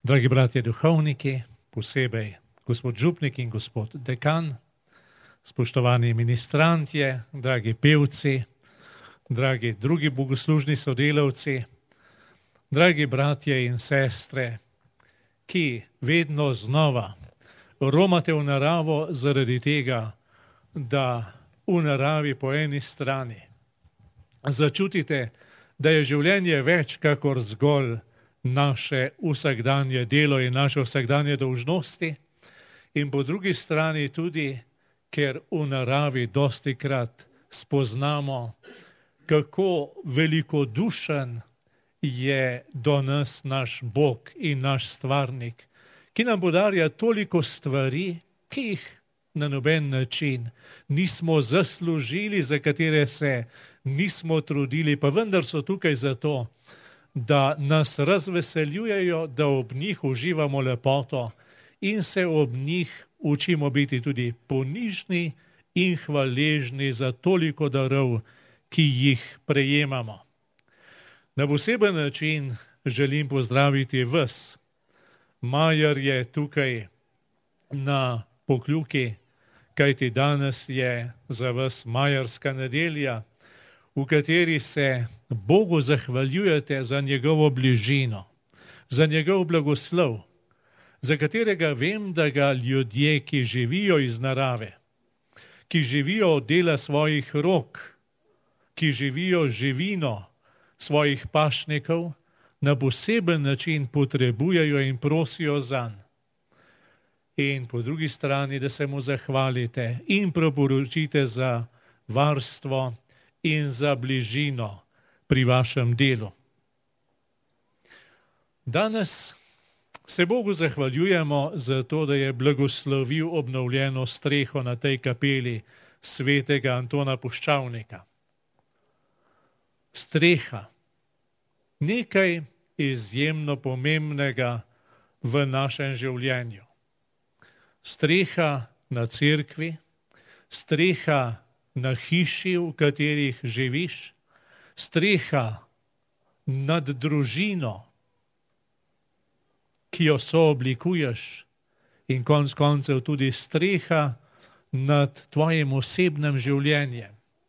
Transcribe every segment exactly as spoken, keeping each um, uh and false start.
Dragi bratje duhovniki, posebej gospod župnik in gospod dekan, spoštovani ministrantje, dragi pevci, dragi drugi bogoslužni sodelavci, dragi bratje in sestre, ki vedno znova romate v naravo zaradi tega, da v naravi po eni strani začutite, da je življenje več kakor zgolj naše vsakdanje delo in naše vsakdanje dolžnosti, in po drugi strani tudi, ker v naravi dostikrat spoznamo, kako velikodušen je do nas naš Bog in naš stvarnik, ki nam podarja toliko stvari, ki jih na noben način nismo zaslužili, za katere se nismo trudili, pa vendar so tukaj zato, da nas razveseljujejo, da ob njih uživamo lepoto in se ob njih učimo biti tudi ponižni in hvaležni za toliko darov, ki jih prejemamo. Na poseben način želim pozdraviti vas. Majer je tukaj na Pokljuki, kajti danes je za vas majerska nedelja, v kateri se Bogu zahvaljujete za njegovo bližino, za njegov blagoslov, za katerega vem, da ga ljudje, ki živijo iz narave, ki živijo od dela svojih rok, ki živijo živino svojih pašnikov, na poseben način potrebujejo in prosijo zanj. In po drugi strani, da se mu zahvalite in priporočite za varstvo in za bližino pri vašem delu. Danes se Bogu zahvaljujemo za to, da je blagoslovil obnovljeno streho na tej kapeli svetega Antona Puščavnika. Streha, nekaj izjemno pomembnega v našem življenju. Streha na cerkvi, streha na hiši, v katerih živiš, streha nad družino, ki jo sooblikuješ, in konec koncev tudi streha nad tvojim osebnim življenjem.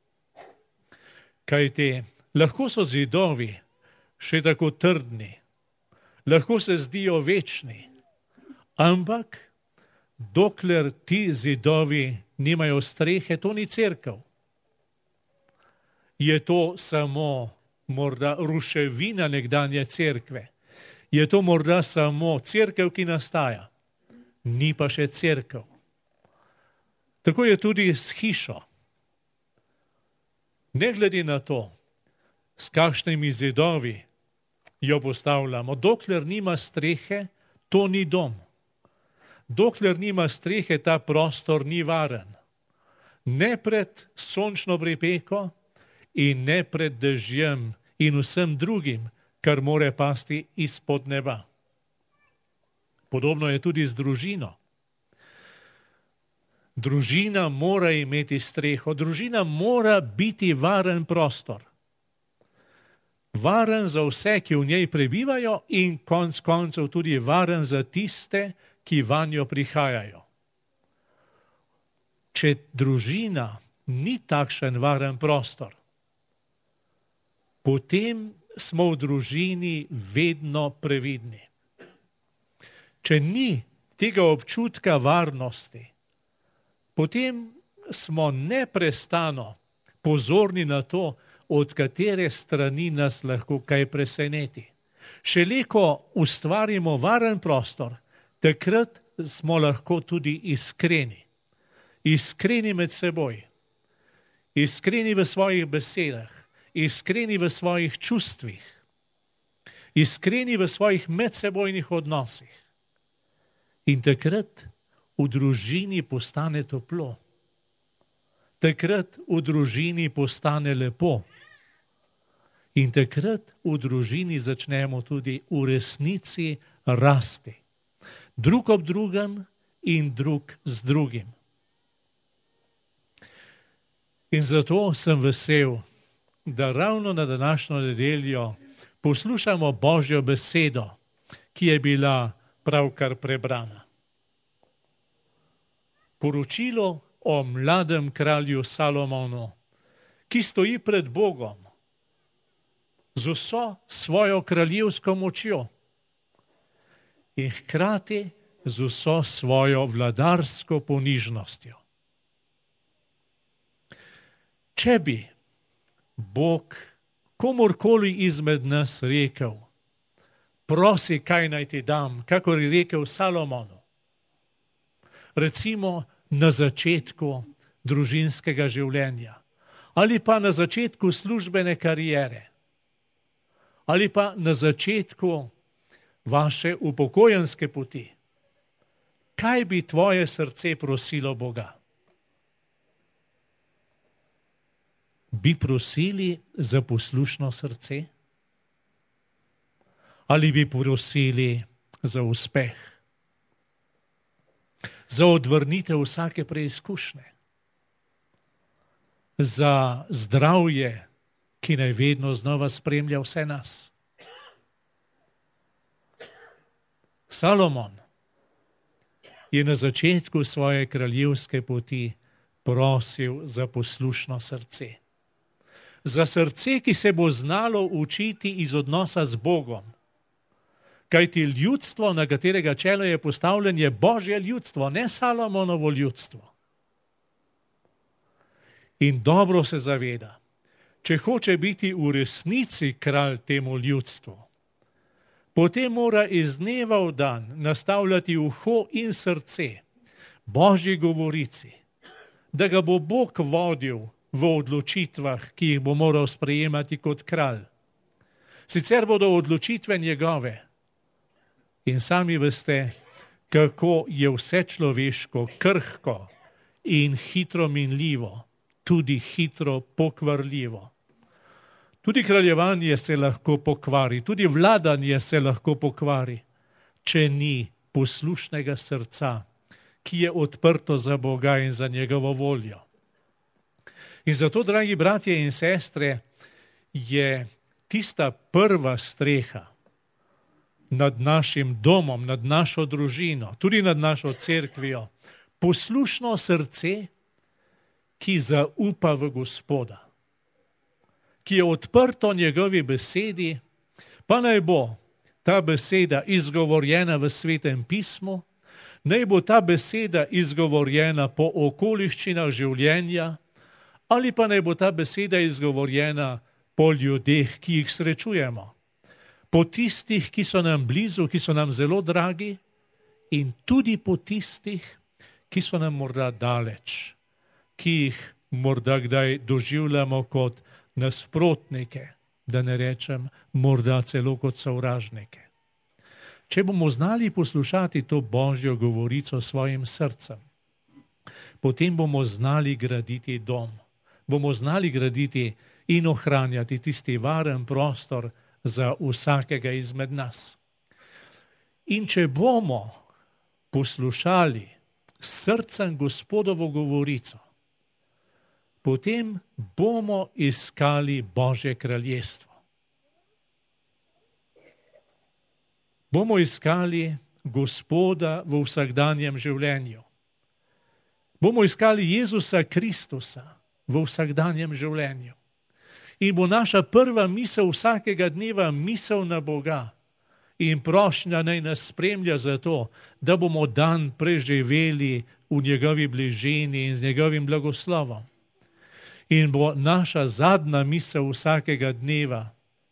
Kajti lahko so zidovi še tako trdni, lahko se zdijo večni, ampak dokler ti zidovi nimajo strehe, to ni cerkev. Je to samo morda ruševina nekdanje cerkve. Je to morda samo cerkev, ki nastaja. Ni pa še cerkev. Tako je tudi s hišo. Ne glede na to, s kakšnimi zidovi jo postavljamo, dokler nima strehe, to ni dom. Dokler nima strehe, ta prostor ni varen. Ne pred sončno pripeko in ne pred dežjem in vsem drugim, kar more pasti izpod neba. Podobno je tudi z družino. Družina mora imeti streho, družina mora biti varen prostor. Varen za vse, ki v njej prebivajo, in konec koncev tudi varen za tiste, ki vanjo prihajajo. Če družina ni takšen varen prostor, potem smo v družini vedno previdni. Če ni tega občutka varnosti, potem smo neprestano pozorni na to, od katere strani nas lahko kaj preseneti. Šele ko ustvarimo varen prostor, takrat smo lahko tudi iskreni. Iskreni med seboj, iskreni v svojih besedah, iskreni v svojih čustvih, iskreni v svojih medsebojnih odnosih. In takrat v družini postane toplo. Takrat v družini postane lepo. In takrat v družini začnemo tudi v resnici rasti. Drug ob drugem in drug z drugim. In zato sem vesel, da ravno na današnjo nedeljo poslušamo Božjo besedo, ki je bila pravkar prebrana. Poročilo o mladem kralju Salomonu, ki stoji pred Bogom z vso svojo kraljevsko močjo in hkrati z vso svojo vladarsko ponižnostjo. Če bi Bog komorkoli izmed nas rekel, prosi, kaj naj ti dam, kakor je rekel Salomonu, recimo na začetku družinskega življenja, ali pa na začetku službene kariere, ali pa na začetku vaše upokojenske poti, kaj bi tvoje srce prosilo Boga? Bi prosili za poslušno srce? Ali bi prosili za uspeh? Za odvrnitev vsake preizkušnje? Za zdravje, ki naj vedno znova spremlja vse nas? Salomon je na začetku svoje kraljevske poti prosil za poslušno srce. Za srce, ki se bo znalo učiti iz odnosa z Bogom. Kajti ljudstvo, na katerega čelo je postavljen, je Božje ljudstvo, ne Salomonovo ljudstvo. In dobro se zaveda, če hoče biti v resnici kralj temu ljudstvu, potem mora iz dneva v dan nastavljati uho in srce Božji govorici, da ga bo Bog vodil v odločitvah, ki jih bo moral sprejemati kot kralj. Sicer bodo odločitve njegove. In sami veste, kako je vse človeško krhko in hitro minljivo, tudi hitro pokvarljivo. Tudi kraljevanje se lahko pokvari, tudi vladanje se lahko pokvari, če ni poslušnega srca, ki je odprto za Boga in za njegovo voljo. In zato, dragi bratje in sestre, je tista prva streha nad našim domom, nad našo družino, tudi nad našo cerkvijo, poslušno srce, ki zaupa v Gospoda, ki je odprto njegovi besedi, pa naj bo ta beseda izgovorjena v Svetem pismu, naj bo ta beseda izgovorjena po okoliščinah življenja, ali pa naj bo ta beseda izgovorjena po ljudeh, ki jih srečujemo, po tistih, ki so nam blizu, ki so nam zelo dragi, in tudi po tistih, ki so nam morda daleč, ki jih morda kdaj doživljamo kot nasprotnike, da ne rečem morda celo kot sovražnike. Če bomo znali poslušati to Božjo govorico svojim srcem, potem bomo znali graditi dom, bomo znali graditi in ohranjati tisti varen prostor za vsakega izmed nas. In če bomo poslušali s srcem Gospodovo govorico, potem bomo iskali Božje kraljestvo. Bomo iskali Gospoda v vsakdanjem življenju. Bomo iskali Jezusa Kristusa v vsakdanjem življenju. In bo naša prva misel vsakega dneva misel na Boga in prošnja naj nas spremlja za to, da bomo dan preživeli v njegovi bližini in z njegovim blagoslovom. In bo naša zadnja misel vsakega dneva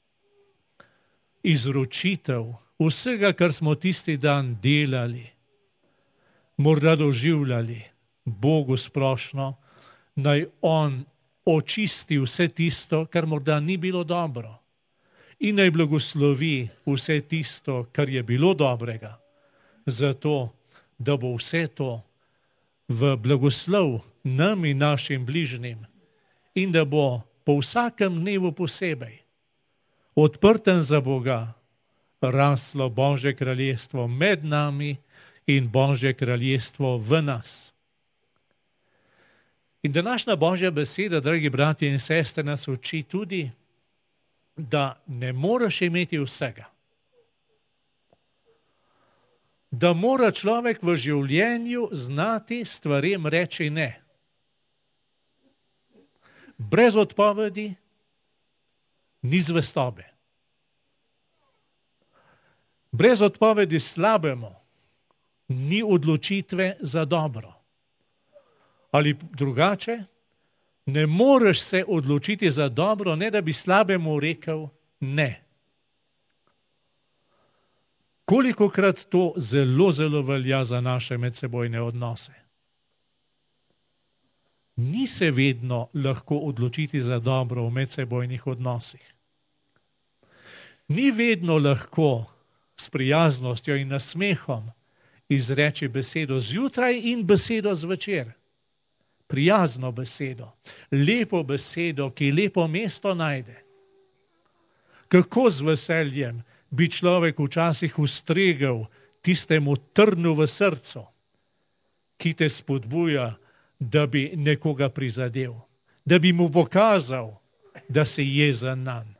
izročitev vsega, kar smo tisti dan delali, morda doživljali Bogu sprošno, naj on očisti vse tisto, kar morda ni bilo dobro, in naj blagoslovi vse tisto, kar je bilo dobrega, zato, da bo vse to v blagoslov nam in našim bližnjim in da bo po vsakem dnevu posebej odprtem za Boga raslo Božje kraljestvo med nami in Božje kraljestvo v nas. In današnja Božja beseda, dragi bratje in sestre, nas uči tudi, da ne moreš imeti vsega. da mora človek v življenju znati stvarem reči ne. Brez odpovedi ni zvestobe. Brez odpovedi slabemu ni odločitve za dobro. Ali drugače, ne moreš se odločiti za dobro, ne da bi slabemu rekel ne. Kolikokrat to zelo, zelo velja za naše medsebojne odnose. Ni se vedno lahko odločiti za dobro v medsebojnih odnosih. Ni vedno lahko s prijaznostjo in nasmehom izreči besedo zjutraj in besedo zvečer. Prijazno besedo, lepo besedo, ki lepo mesto najde. Kako z veseljem bi človek včasih ustregel tistemu trnu v srcu, ki te spodbuja, da bi nekoga prizadel, da bi mu pokazal, da si jezen nanj.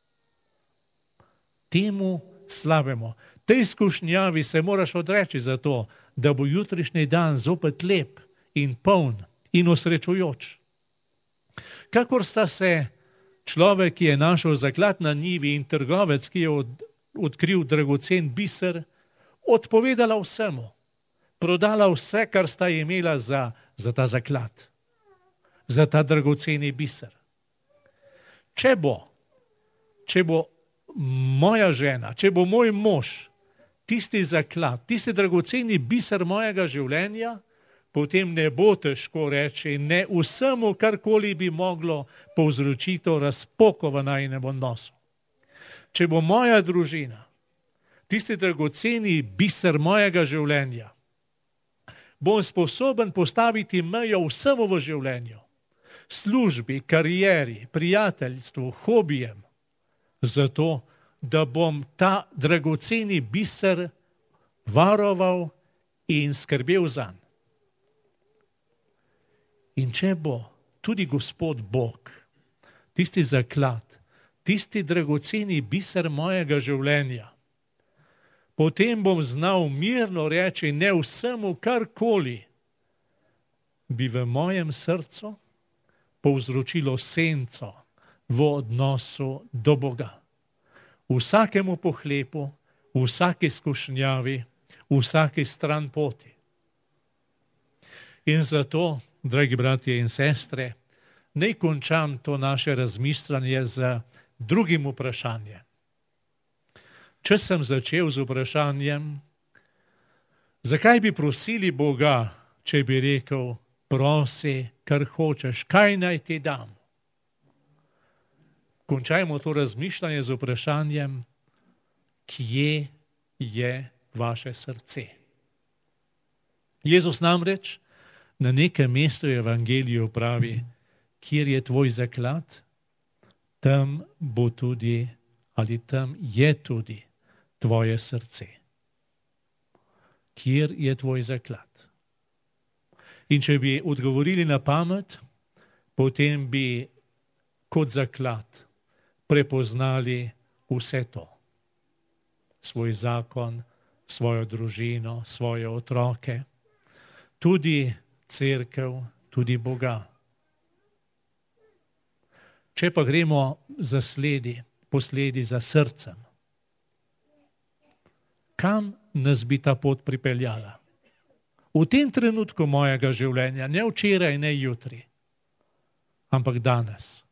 Temu slabemu, tej skušnjavi se moraš odreči za to, da bo jutrišnji dan zopet lep in poln in osrečujoč. Kakor sta se človek, ki je našel zaklad na njivi, in trgovec, ki je od, odkril dragocen biser, odpovedala vsemu, prodala vse, kar sta imela za, za ta zaklad, za ta dragoceni biser. Če bo, če bo moja žena, če bo moj mož tisti zaklad, tisti dragoceni biser mojega življenja, potem ne bo težko reči ne vsemu, karkoli bi moglo povzročiti razpoko v najinem odnosu. Če bo moja družina tisti dragoceni biser mojega življenja, bom sposoben postaviti mejo vsemu v življenju, službi, karieri, prijateljstvu, hobijem, zato, da bom ta dragoceni biser varoval in skrbel zanj. In če bo tudi Gospod Bog, tisti zaklad, tisti dragoceni biser mojega življenja, potem bom znal mirno reči ne vsemu, karkoli bi v mojem srcu povzročilo senco v odnosu do Boga. Vsakemu pohlepu, vsaki skušnjavi, vsaki stran poti. In zato, dragi bratje in sestre, naj končam to naše razmišljanje z drugim vprašanjem. Če sem začel z vprašanjem, zakaj bi prosili Boga, če bi rekel, prosi, kar hočeš, kaj naj ti dam? Končajmo to razmišljanje z vprašanjem, kje je vaše srce? Jezus namreč na nekem mestu v Evangeliju pravi, kjer je tvoj zaklad, tam bo tudi, ali tam je tudi tvoje srce. Kjer je tvoj zaklad? In če bi odgovorili na pamet, potem bi kot zaklad prepoznali vse to. Svoj zakon, svojo družino, svoje otroke, tudi cerkev, tudi Boga. Če pa gremo za sledi, posledi za srcem, kam nas bi ta pot pripeljala? V tem trenutku mojega življenja, ne včeraj, ne jutri, ampak danes.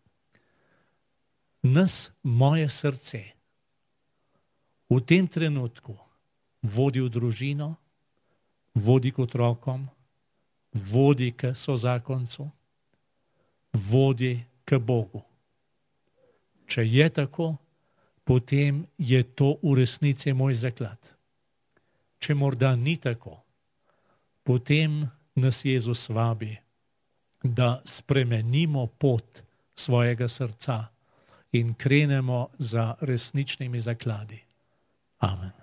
Nas, moje srce, v tem trenutku vodi v družino, vodi k otrokom, vodi k sozakoncu, vodi k Bogu. Če je tako, potem je to v resnici moj zaklad. Če morda ni tako, potem nas Jezus vabi, da spremenimo pot svojega srca in krenemo za resničnimi zakladi. Amen.